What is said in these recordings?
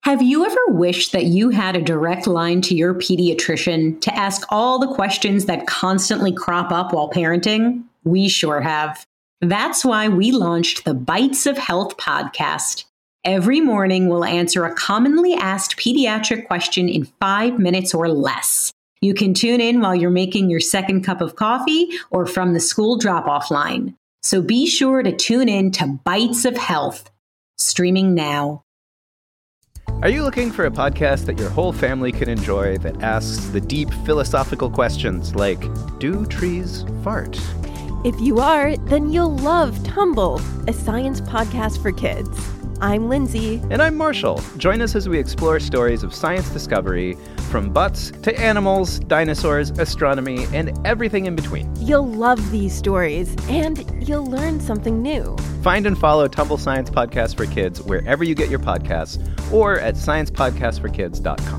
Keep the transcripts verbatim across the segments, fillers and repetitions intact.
Have you ever wished that you had a direct line to your pediatrician to ask all the questions that constantly crop up while parenting? We sure have. That's why we launched the Bites of Health podcast. Every morning, we'll answer a commonly asked pediatric question in five minutes or less. You can tune in while you're making your second cup of coffee or from the school drop-off line. So be sure to tune in to Bites of Health, streaming now. Are you looking for a podcast that your whole family can enjoy that asks the deep philosophical questions like, do trees fart? If you are, then you'll love Tumble, a science podcast for kids. I'm Lindsay. And I'm Marshall. Join us as we explore stories of science discovery, from butts to animals, dinosaurs, astronomy, and everything in between. You'll love these stories, and you'll learn something new. Find and follow Tumble Science Podcast for Kids wherever you get your podcasts, or at science podcast for kids dot com.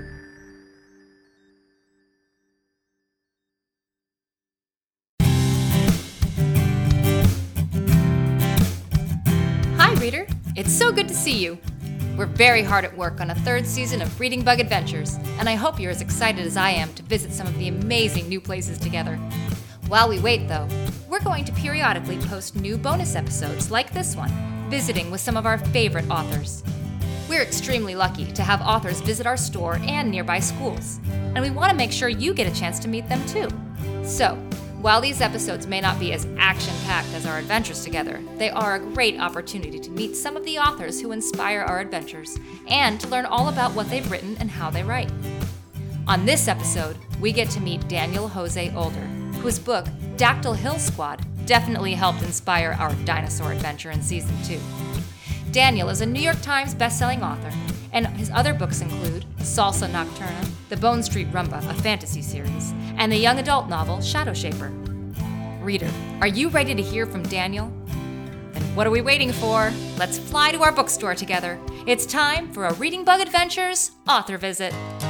Hi, reader. It's so good to see you. We're very hard at work on a third season of Reading Bug Adventures, and I hope you're as excited as I am to visit some of the amazing new places together. While we wait, though, we're going to periodically post new bonus episodes like this one, visiting with some of our favorite authors. We're extremely lucky to have authors visit our store and nearby schools, and we want to make sure you get a chance to meet them too. So, while these episodes may not be as action-packed as our adventures together, they are a great opportunity to meet some of the authors who inspire our adventures and to learn all about what they've written and how they write. On this episode, we get to meet Daniel Jose Older, whose book, Dactyl Hill Squad, definitely helped inspire our dinosaur adventure in Season two. Daniel is a New York Times bestselling author, and his other books include Salsa Nocturna, The Bone Street Rumba, a fantasy series, and the young adult novel Shadow Shaper. Reader, are you ready to hear from Daniel? Then what are we waiting for? Let's fly to our bookstore together. It's time for a Reading Bug Adventures author visit.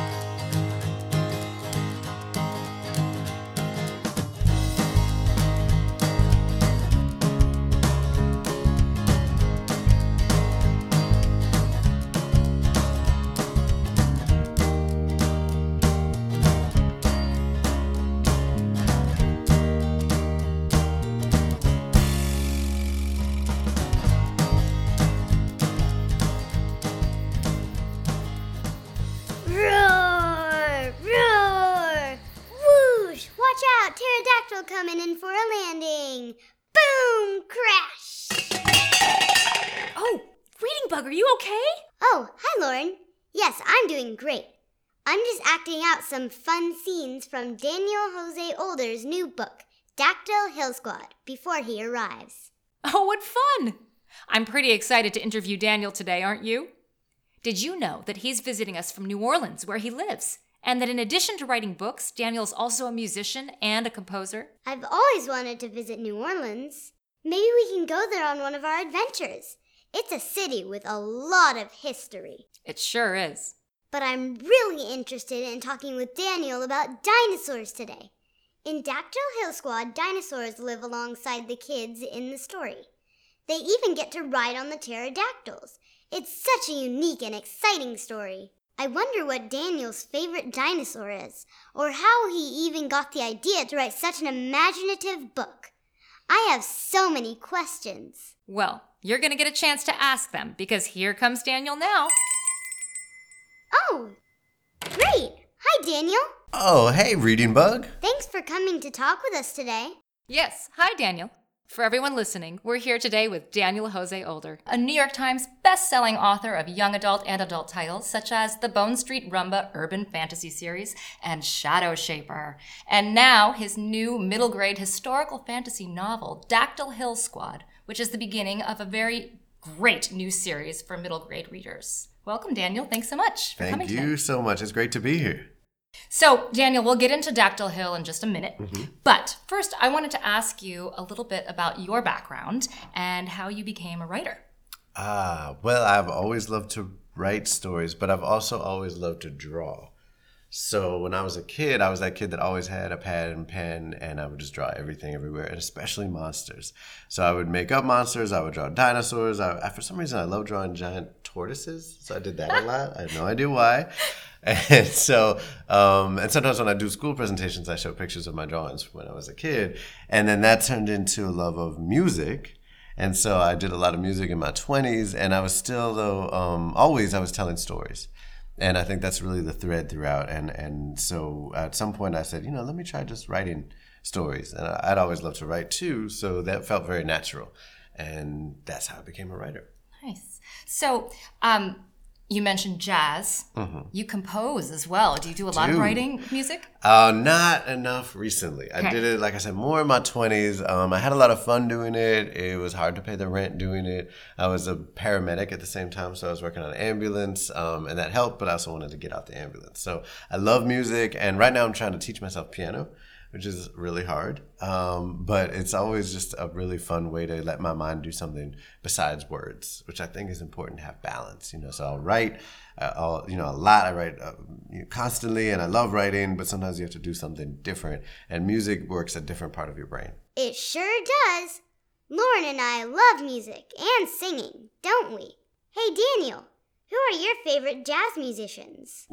Coming in for a landing. Boom! Crash! Oh, Reading Bug, are you okay? Oh, hi, Lauren. Yes, I'm doing great. I'm just acting out some fun scenes from Daniel Jose Older's new book, Dactyl Hill Squad, before he arrives. Oh, what fun! I'm pretty excited to interview Daniel today, aren't you? Did you know that he's visiting us from New Orleans, where he lives? And that in addition to writing books, Daniel's also a musician and a composer? I've always wanted to visit New Orleans. Maybe we can go there on one of our adventures. It's a city with a lot of history. It sure is. But I'm really interested in talking with Daniel about dinosaurs today. In Dactyl Hill Squad, dinosaurs live alongside the kids in the story. They even get to ride on the pterodactyls. It's such a unique and exciting story. I wonder what Daniel's favorite dinosaur is, or how he even got the idea to write such an imaginative book. I have so many questions. Well, you're going to get a chance to ask them, because here comes Daniel now. Oh, great. Hi, Daniel. Oh, hey, Reading Bug. Thanks for coming to talk with us today. Yes, hi, Daniel. For everyone listening, we're here today with Daniel Jose Older, a New York Times best-selling author of young adult and adult titles such as the Bone Street Rumba urban fantasy series and Shadow Shaper. And now his new middle-grade historical fantasy novel, Dactyl Hill Squad, which is the beginning of a very great new series for middle-grade readers. Welcome, Daniel. Thanks so much for Thank coming you today. so much. It's great to be here. So, Daniel, we'll get into Dactyl Hill in just a minute. Mm-hmm. But first, I wanted to ask you a little bit about your background and how you became a writer. Ah, well, I've always loved to write stories, but I've also always loved to draw. So when I was a kid, I was that kid that always had a pad and pen, and I would just draw everything everywhere, and especially monsters. So I would make up monsters. I would draw dinosaurs. I, I, for some reason, I love drawing giant tortoises. So I did that a lot. I have no idea why. And so, um, and sometimes when I do school presentations, I show pictures of my drawings from when I was a kid. And then that turned into a love of music. And so I did a lot of music in my twenties, and I was still, though, um, always I was telling stories. And I think that's really the thread throughout. And and so at some point I said, you know, let me try just writing stories. And I'd always loved to write too, so that felt very natural. And that's how I became a writer. Nice. So um, you mentioned jazz. Mm-hmm. You compose as well. Do you do a lot Dude. of writing music? Uh, not enough recently. I Okay. did it, like I said, more in my twenties. Um, I had a lot of fun doing it. It was hard to pay the rent doing it. I was a paramedic at the same time, so I was working on an ambulance, um, and that helped, but I also wanted to get out the ambulance. So I love music, and right now I'm trying to teach myself piano, which is really hard. Um, but it's always just a really fun way to let my mind do something besides words, which I think is important to have balance. You know, so I'll write, uh, I'll, you know, a lot. I write uh, you know, constantly, and I love writing, but sometimes you have to do something different. And music works a different part of your brain. It sure does. Lauren and I love music and singing, don't we? Hey, Daniel, who are your favorite jazz musicians?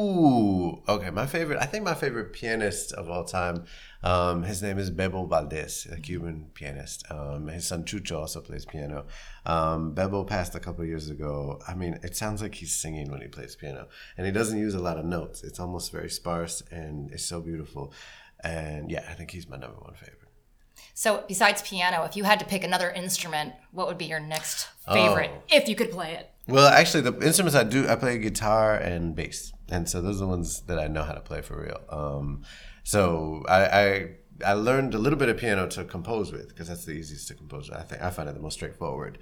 Ooh, okay. My favorite, I think my favorite pianist of all time, um, his name is Bebo Valdez, a Cuban pianist. Um, his son Chucho also plays piano. Um, Bebo passed a couple of years ago. I mean, it sounds like he's singing when he plays piano. And he doesn't use a lot of notes. It's almost very sparse, and it's so beautiful. And yeah, I think he's my number one favorite. So besides piano, if you had to pick another instrument, what would be your next favorite, Oh. if you could play it? Well, actually, the instruments I do, I play guitar and bass, and so those are the ones that I know how to play for real. Um, so I, I I learned a little bit of piano to compose with, because that's the easiest to compose with. I think I find it the most straightforward.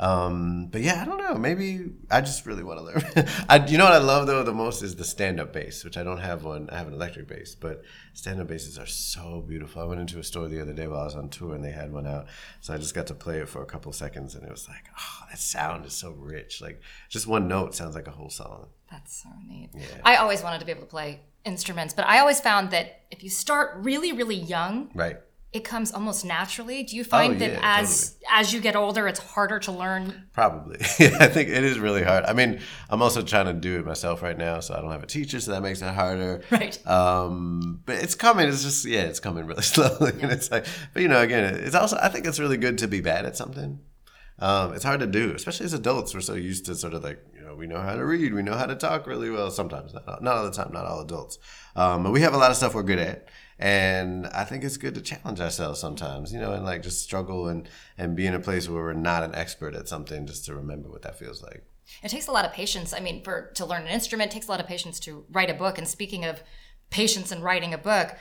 Um, but yeah, I don't know. Maybe I just really want to learn. I, you know what I love though the most is the stand-up bass, which I don't have one. I have an electric bass, but stand-up basses are so beautiful. I went into a store the other day while I was on tour, and they had one out, so I just got to play it for a couple seconds, and it was like, oh, that sound is so rich. Like just one note sounds like a whole song. That's so neat. Yeah. I always wanted to be able to play instruments, but I always found that if you start really, really young, Right. it comes almost naturally. Do you find Oh, that yeah, as as you get older, it's harder to learn? Probably. I think it is really hard. I mean, I'm also trying to do it myself right now, so I don't have a teacher, so that makes it harder. Right. Um, but it's coming. It's just, yeah, it's coming really slowly. And it's like, but you know, again, it's also, I think it's really good to be bad at something. Um, it's hard to do, especially as adults. We're so used to sort of like, you know, we know how to read, we know how to talk really well. Sometimes, not, not all the time, not all adults. Um, but we have a lot of stuff we're good at. And I think it's good to challenge ourselves sometimes, you know, and like just struggle and, and be in a place where we're not an expert at something, just to remember what that feels like. It takes a lot of patience. I mean, for to learn an instrument, it takes a lot of patience to write a book. And speaking of patience in writing a book,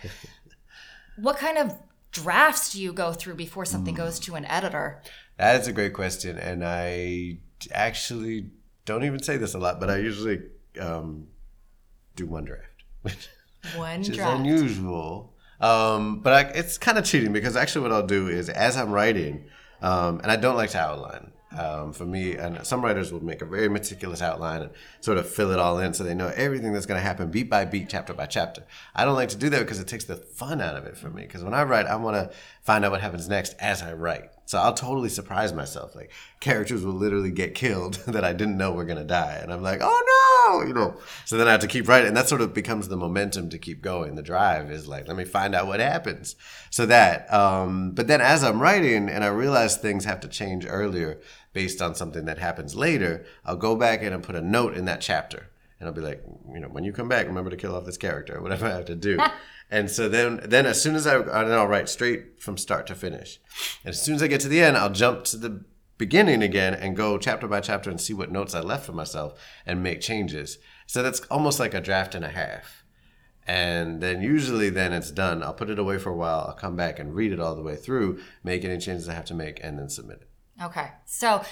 what kind of drafts do you go through before something goes to an editor? That is a great question. And I actually don't even say this a lot, but I usually um, do one draft, which, One which draft. is unusual. Um, but I, it's kind of cheating, because actually what I'll do is as I'm writing, um, and I don't like to outline. Um, for me, and some writers will make a very meticulous outline and sort of fill it all in so they know everything that's going to happen beat by beat, chapter by chapter. I don't like to do that because it takes the fun out of it for me. Because when I write, I want to find out what happens next as I write. So I'll totally surprise myself. Like characters will literally get killed that I didn't know were going to die. And I'm like, oh no, you know. So then I have to keep writing. And that sort of becomes the momentum to keep going. The drive is like, let me find out what happens. So that, um, but then as I'm writing and I realize things have to change earlier based on something that happens later, I'll go back in and put a note in that chapter. And I'll be like, you know, when you come back, remember to kill off this character or whatever I have to do. And so then, then as soon as I, then I'll write straight from start to finish. And as soon as I get to the end, I'll jump to the beginning again and go chapter by chapter and see what notes I left for myself and make changes. So that's almost like a draft and a half. And then usually then it's done. I'll put it away for a while. I'll come back and read it all the way through, make any changes I have to make, and then submit it. Okay. So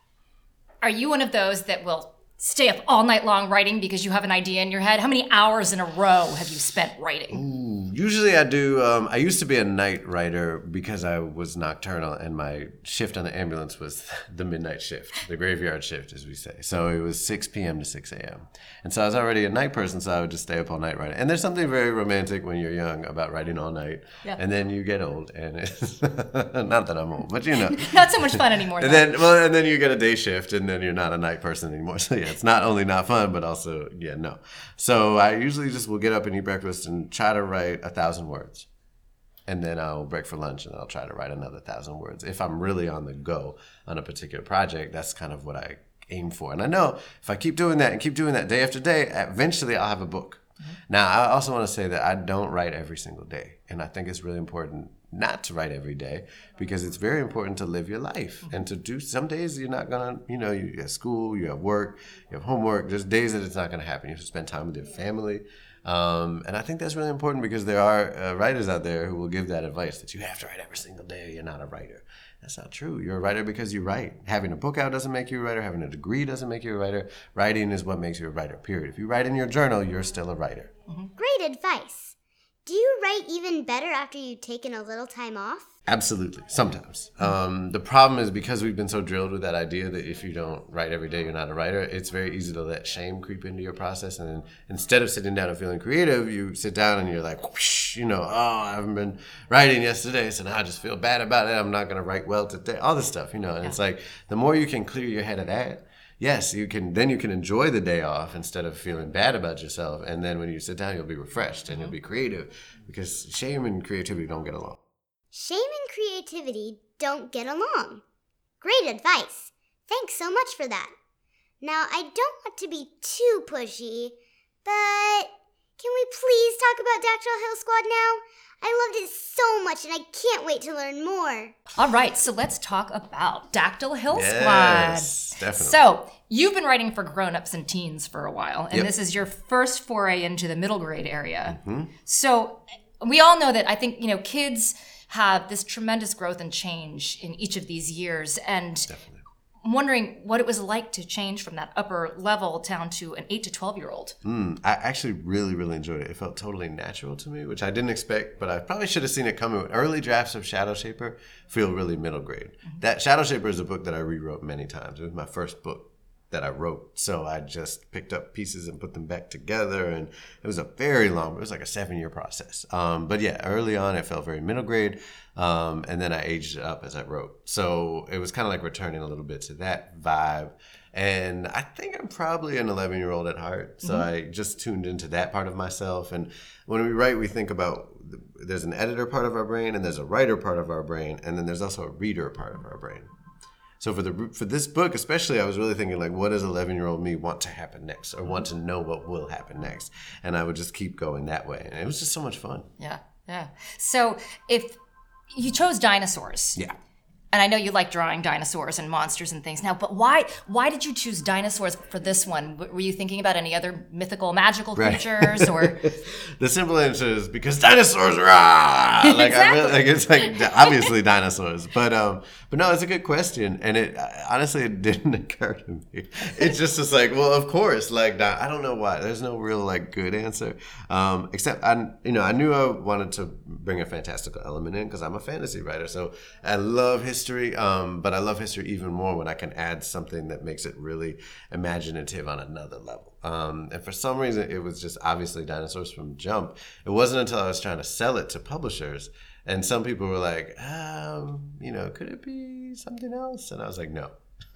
are you one of those that will stay up all night long writing because you have an idea in your head? How many hours in a row have you spent writing? Ooh, Usually I do, um, I used to be a night writer because I was nocturnal and my shift on the ambulance was the midnight shift, the graveyard shift, as we say. So it was six p.m. to six a.m. And so I was already a night person, so I would just stay up all night writing. And there's something very romantic when you're young about writing all night. Yeah. And then you get old, and it's, not that I'm old, but you know. Not so much fun anymore. And then, well, and then you get a day shift, and then you're not a night person anymore. So yeah, it's not only not fun, but also, yeah, no. So I usually just will get up and eat breakfast and try to write a thousand words. And then I'll break for lunch and I'll try to write another thousand words. If I'm really on the go on a particular project, that's kind of what I aim for. And I know if I keep doing that and keep doing that day after day, eventually I'll have a book. Mm-hmm. Now, I also want to say that I don't write every single day. And I think it's really important not to write every day because it's very important to live your life and to do. Some days you're not gonna, you know, you have school, you have work, you have homework. There's days that it's not gonna happen. You have to spend time with your family. Um, and I think that's really important because there are uh, writers out there who will give that advice that you have to write every single day or you're not a writer. That's not true. You're a writer because you write. Having a book out doesn't make you a writer. Having a degree doesn't make you a writer. Writing is what makes you a writer, period. If you write in your journal, you're still a writer. Mm-hmm. Great advice. Do you write even better after you've taken a little time off? Absolutely. Sometimes. Um, the problem is because we've been so drilled with that idea that if you don't write every day, you're not a writer, it's very easy to let shame creep into your process. And then instead of sitting down and feeling creative, you sit down and you're like, whoosh, you know, oh, I haven't been writing yesterday, so now I just feel bad about it. I'm not going to write well today. All this stuff, you know. And yeah. It's like the more you can clear your head of that, yes, you can. Then you can enjoy the day off instead of feeling bad about yourself. And then when you sit down, you'll be refreshed and you'll be creative because shame and creativity don't get along. Shame and creativity don't get along. Great advice. Thanks so much for that. Now, I don't want to be too pushy, but can we please talk about Dactyl Hill Squad now? I loved it so much and I can't wait to learn more. All right, so let's talk about Dactyl Hill yes, Squad. Yes, definitely. So, you've been writing for grown-ups and teens for a while, and yep. This is your first foray into the middle grade area. Mm-hmm. So, we all know that I think, you know, kids have this tremendous growth and change in each of these years. And Definitely. I'm wondering what it was like to change from that upper level down to an eight to twelve year old. Mm, I actually really, really enjoyed it. It felt totally natural to me, which I didn't expect, but I probably should have seen it coming. Early drafts of Shadow Shaper feel really middle grade. Mm-hmm. That Shadow Shaper is a book that I rewrote many times. It was my first book that I wrote. So I just picked up pieces and put them back together. And it was a very long, it was like a seven year process. Um, but yeah, early on it felt very middle grade. Um, and then I aged it up as I wrote. So it was kind of like returning a little bit to that vibe. And I think I'm probably an eleven year old at heart. So mm-hmm. I just tuned into that part of myself. And when we write, we think about, there's an editor part of our brain and there's a writer part of our brain. And then there's also a reader part of our brain. So for the for this book especially, I was really thinking like, what does eleven-year-old me want to happen next or want to know what will happen next? And I would just keep going that way. And it was just so much fun. Yeah, yeah. So if you chose dinosaurs. Yeah. And I know you like drawing dinosaurs and monsters and things now, but why why did you choose dinosaurs for this one? Were you thinking about any other mythical, magical creatures, right. or? The simple answer is because dinosaurs, rah! Like, exactly. I really, like it's like obviously dinosaurs, but um, but no, it's a good question, and it honestly it didn't occur to me. It's just just like, well, of course, like I don't know why. There's no real like good answer, um, except I you know I knew I wanted to bring a fantastical element in because I'm a fantasy writer, so I love history. History, um, but I love history even more when I can add something that makes it really imaginative on another level. Um, and for some reason, it was just obviously dinosaurs from jump. It wasn't until I was trying to sell it to publishers, and some people were like, um, you know, could it be something else? And I was like, no.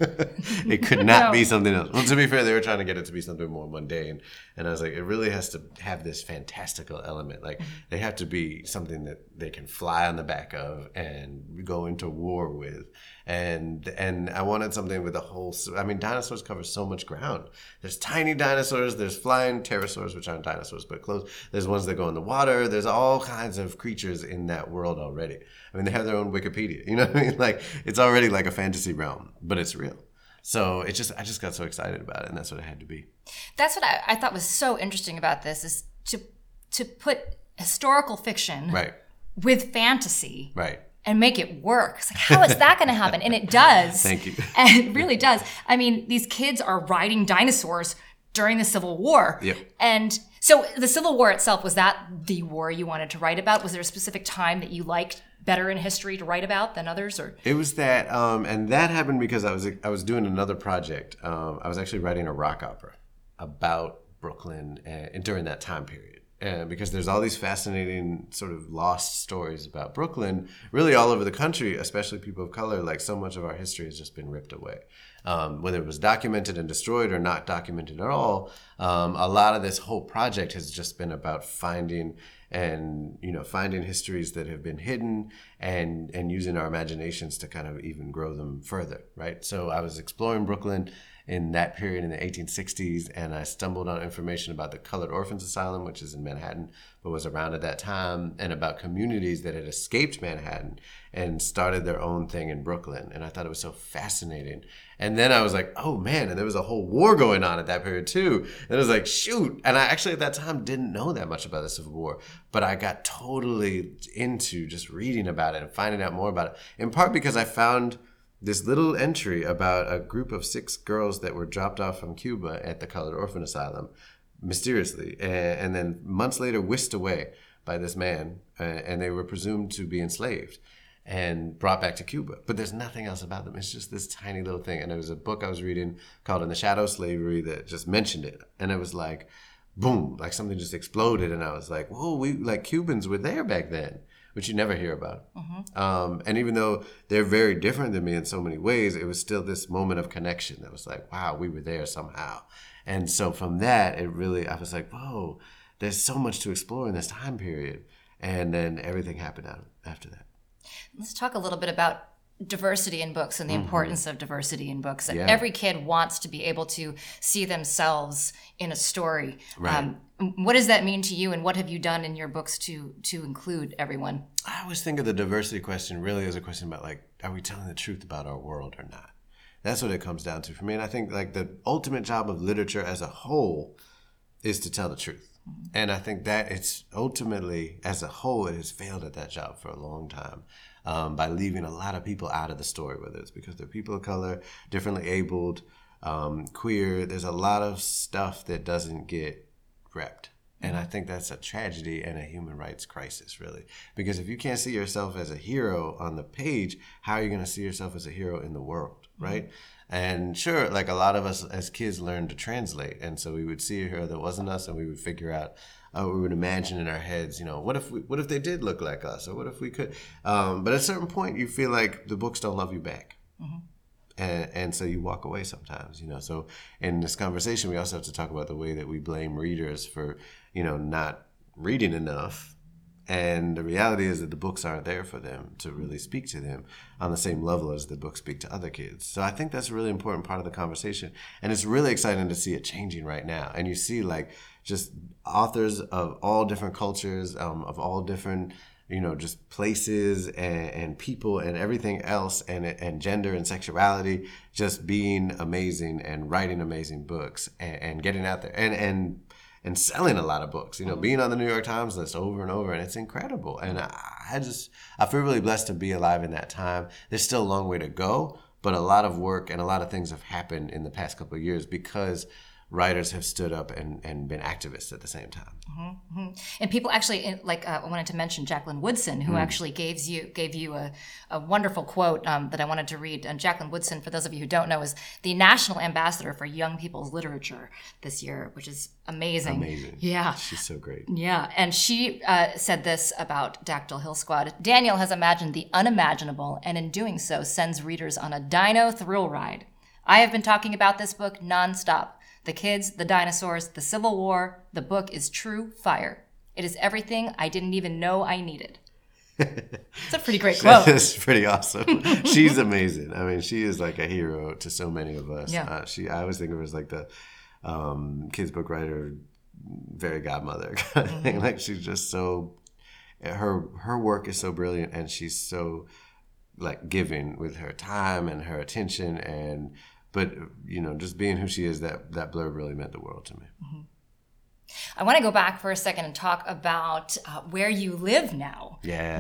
It could not no. be something else. Well, to be fair, they were trying to get it to be something more mundane. And I was like, it really has to have this fantastical element. Like, they have to be something that they can fly on the back of and go into war with. And and I wanted something with a whole... I mean, dinosaurs cover so much ground. There's tiny dinosaurs. There's flying pterosaurs, which aren't dinosaurs, but close. There's ones that go in the water. There's all kinds of creatures in that world already. I mean, they have their own Wikipedia. You know what I mean? Like, it's already like a fantasy realm, but it's real. So it just, I just got so excited about it, and that's what it had to be. That's what I, I thought was so interesting about this is to to put historical fiction right. with fantasy, right, and make it work. It's like, how is that going to happen? And it does. Thank you. And it really does. I mean, these kids are riding dinosaurs during the Civil War, yep. and So the Civil War itself, was that the war you wanted to write about? Was there a specific time that you liked better in history to write about than others? Or it was that, um, and that happened because I was I was doing another project. Um, I was actually writing a rock opera about Brooklyn uh, during that time period. Uh, because there's all these fascinating sort of lost stories about Brooklyn, really all over the country, especially people of color. Like, so much of our history has just been ripped away. Um, whether it was documented and destroyed or not documented at all, um, a lot of this whole project has just been about finding and, you know, finding histories that have been hidden and, and using our imaginations to kind of even grow them further, right? So I was exploring Brooklyn in that period in the eighteen sixties, and I stumbled on information about the Colored Orphans Asylum, which is in Manhattan, but was around at that time, and about communities that had escaped Manhattan and started their own thing in Brooklyn. And I thought it was so fascinating. And then I was like, oh man, and there was a whole war going on at that period too. And I was like, shoot. And I actually at that time didn't know that much about the Civil War, but I got totally into just reading about it and finding out more about it, in part because I found this little entry about a group of six girls that were dropped off from Cuba at the Colored Orphan Asylum, mysteriously, and, and then months later whisked away by this man, uh, and they were presumed to be enslaved and brought back to Cuba. But there's nothing else about them. It's just this tiny little thing. And there was a book I was reading called In the Shadow of Slavery that just mentioned it. And it was like, boom, like something just exploded. And I was like, whoa, we like Cubans were there back then, which you never hear about. Mm-hmm. Um, and even though they're very different than me in so many ways, it was still this moment of connection that was like, wow, we were there somehow. And so from that, it really, I was like, whoa, there's so much to explore in this time period. And then everything happened out after that. Let's talk a little bit about diversity in books and the mm-hmm. importance of diversity in books. Yeah. Every kid wants to be able to see themselves in a story. Right. Um, what does that mean to you, and what have you done in your books to to include everyone? I always think of the diversity question really as a question about, like, are we telling the truth about our world or not? That's what it comes down to for me. And I think, like, the ultimate job of literature as a whole is to tell the truth. Mm-hmm. And I think that it's ultimately, as a whole, it has failed at that job for a long time. Um, by leaving a lot of people out of the story, whether it's because they're people of color, differently abled, um, queer. There's a lot of stuff that doesn't get repped. And I think that's a tragedy and a human rights crisis, really. Because if you can't see yourself as a hero on the page, how are you going to see yourself as a hero in the world, right? Mm-hmm. And sure, like a lot of us as kids learned to translate. And so we would see a hero that wasn't us, and we would figure out, Uh, we would imagine in our heads, you know, what if we, what if they did look like us, or what if we could? Um, but at a certain point, you feel like the books don't love you back, mm-hmm. and and so you walk away sometimes, you know. So in this conversation, we also have to talk about the way that we blame readers for, you know, not reading enough, and the reality is that the books aren't there for them to really speak to them on the same level as the books speak to other kids. So I think that's a really important part of the conversation, and it's really exciting to see it changing right now. And you see, like, just authors of all different cultures, um, of all different, you know, just places and, and people and everything else, and and gender and sexuality, just being amazing and writing amazing books and, and getting out there and and and selling a lot of books. You know, being on the New York Times list over and over, and it's incredible. And I, I just I feel really blessed to be alive in that time. There's still a long way to go, but a lot of work and a lot of things have happened in the past couple of years because writers have stood up and, and been activists at the same time. Mm-hmm, mm-hmm. And people actually, like uh, I wanted to mention Jacqueline Woodson, who mm. actually gave you gave you a, a wonderful quote um, that I wanted to read. And Jacqueline Woodson, for those of you who don't know, is the National Ambassador for Young People's Literature this year, which is amazing. Amazing. Yeah. She's so great. Yeah. And she uh, said this about Dactyl Hill Squad. Daniel has imagined the unimaginable, and in doing so sends readers on a dino thrill ride. I have been talking about this book nonstop. The kids, the dinosaurs, the Civil War. The book is true fire. It is everything I didn't even know I needed. It's a pretty great quote. It's pretty awesome. She's amazing. I mean, she is like a hero to so many of us. Yeah. Uh, she, I always think of her as like the um, kids book writer, fairy godmother kind of mm-hmm. thing. Like, she's just so, her her work is so brilliant, and she's so like giving with her time and her attention, and but, you know, just being who she is, that, that blurb really meant the world to me. Mm-hmm. I want to go back for a second and talk about uh, where you live now.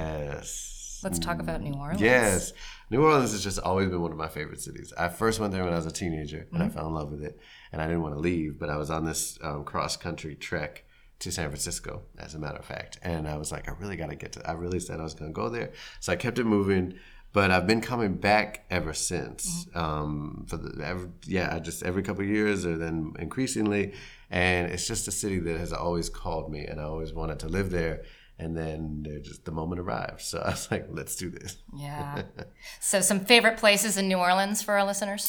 Yes. Let's talk about New Orleans. Yes. New Orleans has just always been one of my favorite cities. I first went there when I was a teenager, and mm-hmm. I fell in love with it. And I didn't want to leave, but I was on this um, cross-country trek to San Francisco, as a matter of fact. And I was like, I really got to get to, I really said I was going to go there. So I kept it moving, but I've been coming back ever since. Mm-hmm. Um, for the, every, yeah, I just every couple of years or then increasingly. And it's just a city that has always called me, and I always wanted to live there. And then there just the moment arrived. So I was like, let's do this. Yeah. So some favorite places in New Orleans for our listeners?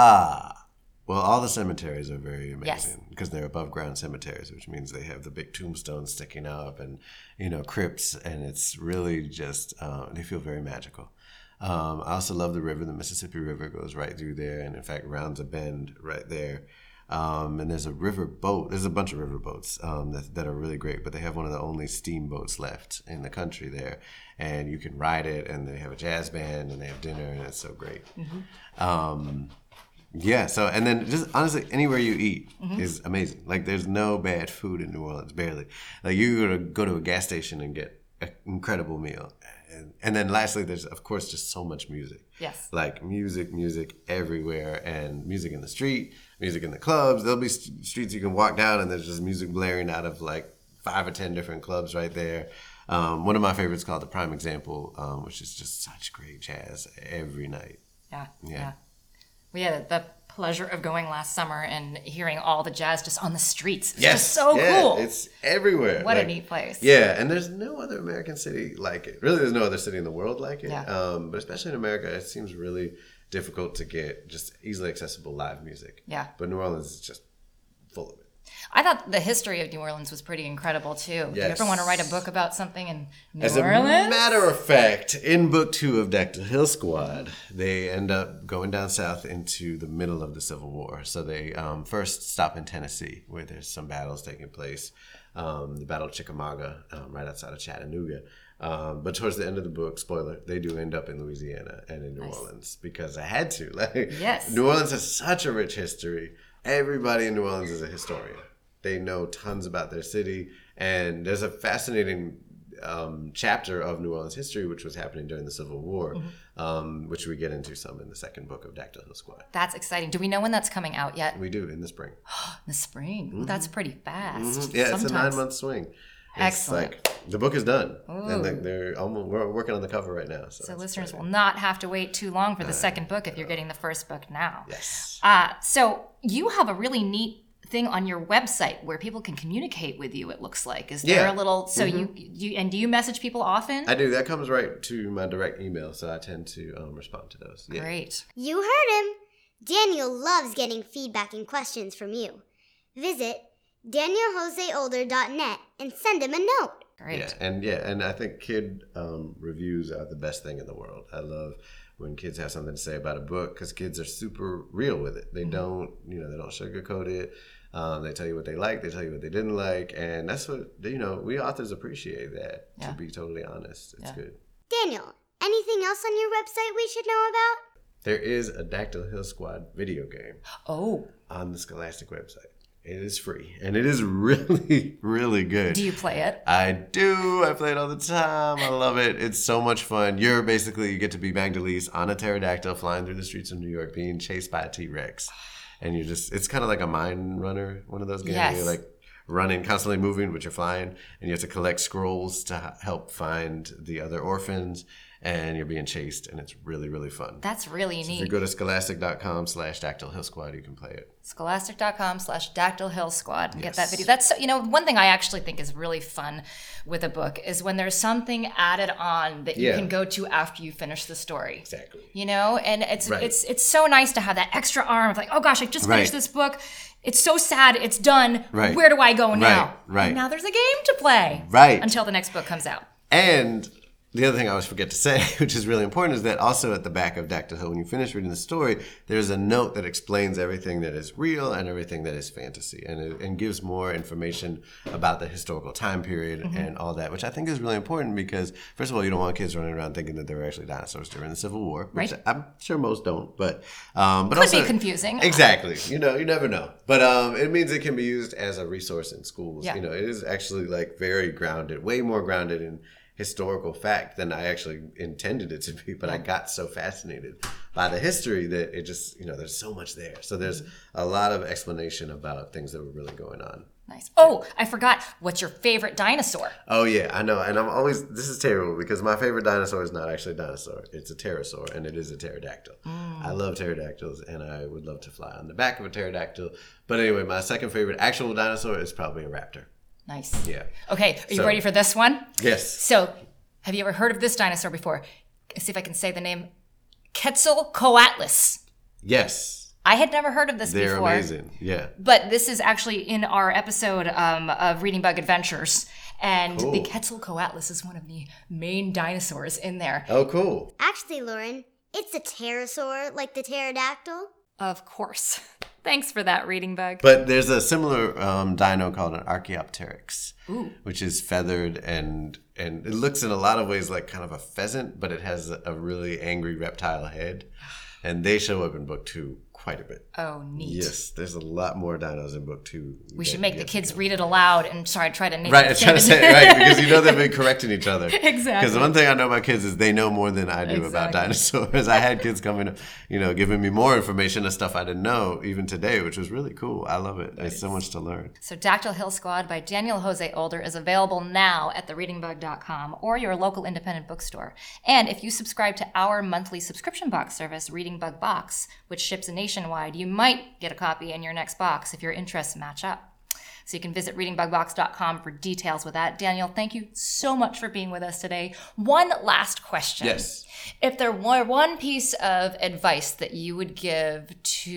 Ah, well, all the cemeteries are very amazing yes. because they're above ground cemeteries, which means they have the big tombstones sticking up and, you know, crypts. And it's really just, uh, they feel very magical. Um, I also love the river. The Mississippi River goes right through there and, in fact, rounds a bend right there. Um, and there's a river boat. There's a bunch of river boats um, that, that are really great, but they have one of the only steamboats left in the country there. And you can ride it, and they have a jazz band, and they have dinner, and it's so great. Mm-hmm. Um, yeah, so, and then just honestly, anywhere you eat mm-hmm. is amazing. Like, there's no bad food in New Orleans, barely. Like, you're going to go to a gas station and get an incredible meal. And, and then lastly, there's, of course, just so much music. Yes. Like, music, music everywhere, and music in the street, music in the clubs. There'll be st- streets you can walk down, and there's just music blaring out of, like, five or ten different clubs right there. Um, one of my favorites called The Prime Example, um, which is just such great jazz every night. Yeah, yeah. yeah. We had the pleasure of going last summer and hearing all the jazz just on the streets. It's yes. just so yeah, cool. It's everywhere. What like, a neat place. Yeah, and there's no other American city like it. Really, there's no other city in the world like it. Yeah. Um, but especially in America, it seems really difficult to get just easily accessible live music. Yeah. But New Orleans is just full of it. I thought the history of New Orleans was pretty incredible, too. Yes. Do you ever want to write a book about something in New As Orleans? As a matter of fact, in book two of Dactyl Hill Squad, they end up going down south into the middle of the Civil War. So they um, first stop in Tennessee, where there's some battles taking place. Um, the Battle of Chickamauga, um, right outside of Chattanooga. Um, but towards the end of the book, spoiler, they do end up in Louisiana and in New nice. Orleans because I had to. Like, yes. New Orleans has such a rich history. Everybody in New Orleans is a historian. They know tons about their city. And there's a fascinating um, chapter of New Orleans history, which was happening during the Civil War, mm-hmm. um, which we get into some in the second book of Dactyl Hill Squad. That's exciting. Do we know when that's coming out yet? We do, in the spring. In the spring? Mm-hmm. That's pretty fast. Mm-hmm. Yeah, Sometimes. It's a nine-month swing. It's Excellent. Like, the book is done. Ooh. And they're, they're almost, we're working on the cover right now. So, so listeners exciting. will not have to wait too long for the uh, second book if you're getting the first book now. Yes. Uh, so you have a really neat thing on your website where people can communicate with you, it looks like. Is there yeah. a little, so mm-hmm. you, you, and do you message people often? I do. That comes right to my direct email, so I tend to um, respond to those. Yeah. Great. You heard him. Daniel loves getting feedback and questions from you. Visit daniel jose older dot net and send him a note. Great. Yeah, and yeah, and I think kid um, reviews are the best thing in the world. I love when kids have something to say about a book because kids are super real with it. They mm-hmm. don't, you know, they don't sugarcoat it. Um, they tell you what they like. They tell you what they didn't like, and that's what, you know, we authors appreciate that. Yeah. To be totally honest, it's yeah. good. Daniel, anything else on your website we should know about? There is a Dactyl Hill Squad video game. Oh. On the Scholastic website. It is free, and it is really, really good. Do you play it? I do. I play it all the time. I love it. It's so much fun. You're basically, you get to be Magdalise on a pterodactyl flying through the streets of New York being chased by a T-Rex. And you're just, it's kind of like a Mind Runner, one of those games. Yes. You're like running, constantly moving, but you're flying, and you have to collect scrolls to help find the other orphans. And you're being chased, and it's really, really fun. That's really so neat. If you go to scholastic.com slash Dactyl Hill Squad, you can play it. Scholastic.com slash Dactyl Hill Squad. Yes. Get that video. That's, you know, one thing I actually think is really fun with a book is when there's something added on that you yeah. can go to after you finish the story. Exactly. You know, and it's right. it's it's so nice to have that extra arm of like, oh gosh, I just right. finished this book. It's so sad. It's done. Right. Where do I go now? Right. Right. And now there's a game to play. Right. Until the next book comes out. And the other thing I always forget to say, which is really important, is that also at the back of Dactyl Hill, when you finish reading the story, there's a note that explains everything that is real and everything that is fantasy, and it and gives more information about the historical time period mm-hmm. and all that, which I think is really important because, first of all, you don't want kids running around thinking that there were actually dinosaurs during the Civil War, which right. I'm sure most don't, but um, but could also be confusing. Exactly, you know, you never know, but um, it means it can be used as a resource in schools. Yeah. You know, it is actually like very grounded, way more grounded in historical fact than I actually intended it to be. But I got so fascinated by the history that it just, you know, there's so much there. So there's a lot of explanation about things that were really going on. Nice. Oh, I forgot. What's your favorite dinosaur? Oh, yeah, I know. And I'm always, this is terrible because my favorite dinosaur is not actually a dinosaur. It's a pterosaur, and it is a pterodactyl. Mm. I love pterodactyls, and I would love to fly on the back of a pterodactyl. But anyway, my second favorite actual dinosaur is probably a raptor. Nice. Yeah. Okay, are you So- ready for this one? Yes. So, have you ever heard of this dinosaur before? Let's see if I can say the name. Quetzalcoatlus. Yes. I had never heard of this They're before. amazing. Yeah. But this is actually in our episode um, of Reading Bug Adventures. And Cool. the Quetzalcoatlus is one of the main dinosaurs in there. Oh, cool. Actually, Lauren, it's a pterosaur, like the pterodactyl. Of course. Thanks for that, Reading Bug. But there's a similar um, dino called an Archaeopteryx, Ooh. which is feathered and and it looks in a lot of ways like kind of a pheasant, but it has a, a really angry reptile head. And they show up in book two quite a bit. Oh, neat. Yes, there's a lot more dinos in book two. We should than make the years kids ago. read it aloud and try, try to name Right, I it. was trying to say it right, because you know they've been correcting each other. Exactly. Because the one thing I know about kids is they know more than I do about Exactly. dinosaurs. I had kids coming, you know, giving me more information of stuff I didn't know even today, which was really cool. I love it. There's so much to learn. So Dactyl Hill Squad by Daniel Jose Older is available now at the reading bug dot com or your local independent bookstore. And if you subscribe to our monthly subscription box service, Reading Bug Box, which ships nationwide, you might get a copy in your next box if your interests match up. So you can visit reading bug box dot com for details with that. Daniel, thank you so much for being with us today. One last question. Yes. If there were one piece of advice that you would give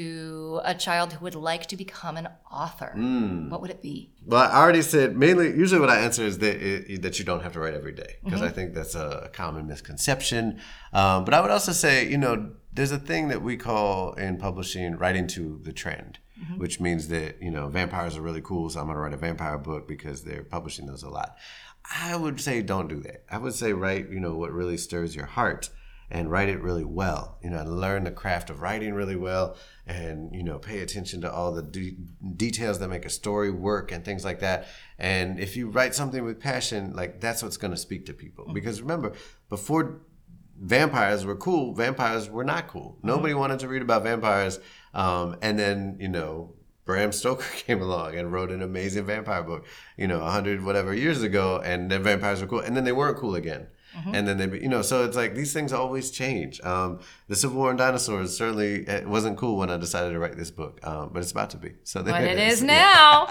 to a child who would like to become an author, Mm. what would it be? Well, I already said mainly. Usually, what I answer is that it, that you don't have to write every day because I think that's a common misconception. Um, but I would also say, you know, there's a thing that we call in publishing writing to the trend, mm-hmm. which means that you know vampires are really cool, so I'm going to write a vampire book because they're publishing those a lot. I would say don't do that. I would say write, you know, what really stirs your heart. And write it really well, you know, and learn the craft of writing really well and, you know, pay attention to all the de- details that make a story work and things like that. And if you write something with passion, like that's what's going to speak to people. Mm-hmm. Because remember, before vampires were cool, vampires were not cool. Mm-hmm. Nobody wanted to read about vampires. Um, and then, you know, Bram Stoker came along and wrote an amazing vampire book, you know, a hundred whatever years ago. And then vampires were cool. And then they weren't cool again. Mm-hmm. And then they, you know, so it's like these things always change. Um, the Civil War and dinosaurs certainly it wasn't cool when I decided to write this book, um, but it's about to be. So But it is is now.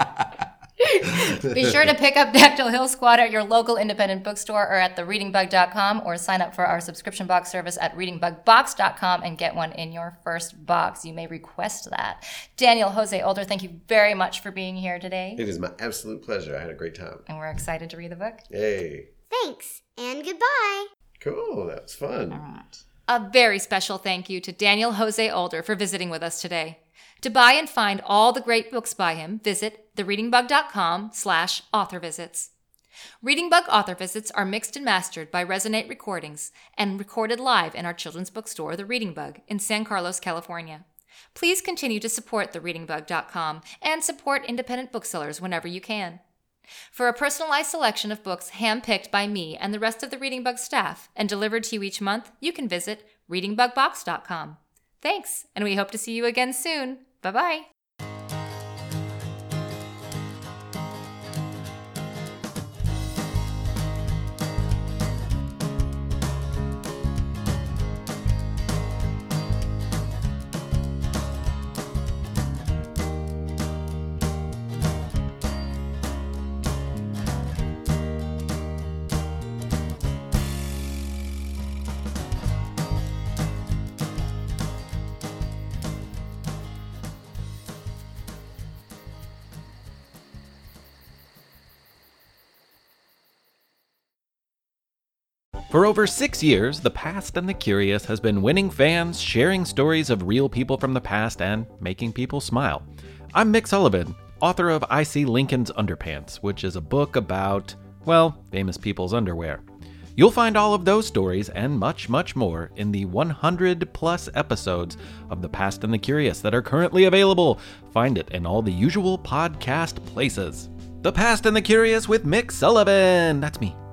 Be sure to pick up Dactyl Hill Squad at your local independent bookstore or at the reading bug dot com or sign up for our subscription box service at reading bug box dot com and get one in your first box. You may request that. Daniel Jose Older, thank you very much for being here today. It is my absolute pleasure. I had a great time. And we're excited to read the book. Hey. Thanks, and goodbye. Cool. That was fun. All right. A very special thank you to Daniel Jose Older for visiting with us today. To buy and find all the great books by him, visit the reading bug dot com slash author visits. Reading Bug author visits are mixed and mastered by Resonate Recordings and recorded live in our children's bookstore, The Reading Bug, in San Carlos, California. Please continue to support the reading bug dot com and support independent booksellers whenever you can. For a personalized selection of books handpicked by me and the rest of the Reading Bug staff and delivered to you each month, you can visit reading bug box dot com. Thanks, and we hope to see you again soon. Bye-bye. For over six years, The Past and the Curious has been winning fans, sharing stories of real people from the past, and making people smile. I'm Mick Sullivan, author of I See Lincoln's Underpants, which is a book about, well, famous people's underwear. You'll find all of those stories and much, much more in the one hundred plus episodes of The Past and the Curious that are currently available. Find it in all the usual podcast places. The Past and the Curious with Mick Sullivan. That's me.